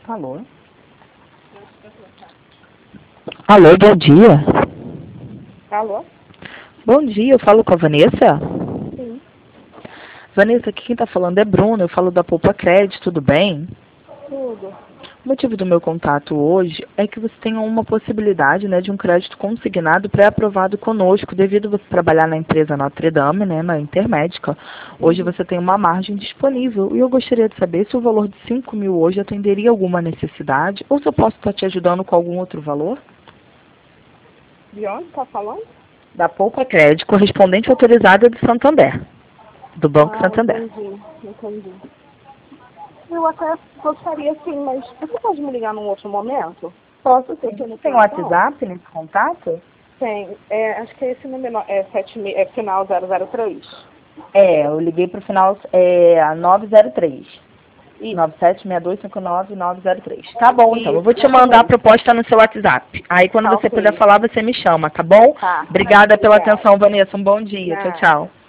Alô? Alô, bom dia. Alô? Bom dia, eu falo com a Vanessa? Sim. Vanessa, aqui quem está falando é Bruno, eu falo da Poupa Crédito, tudo bem? Tudo. O motivo do meu contato hoje é que você tem uma possibilidade, né, de um crédito consignado pré-aprovado conosco, devido você trabalhar na empresa Notre Dame, né, na Intermédica. Hoje você tem uma margem disponível e eu gostaria de saber se o valor de 5 mil hoje atenderia alguma necessidade ou se eu posso estar te ajudando com algum outro valor? De onde tá falando? Da Poupa Crédito, correspondente autorizada do Santander, do Banco Santander. Entendi. Eu até gostaria sim, mas você pode me ligar num outro momento? Posso sim. Porque eu não Tem tenho como. WhatsApp nesse contato? Tem, acho que é esse número, final 003. Eu liguei para o final 903. Isso. 976259-903. Tá bom, então. Eu vou te mandar a Exatamente. proposta no seu WhatsApp. Aí, quando Tá você puder ok. falar, você me chama, tá bom? Tá. Obrigada pela Obrigada. atenção, Vanessa. Um bom dia. Tchau, Nada. tchau.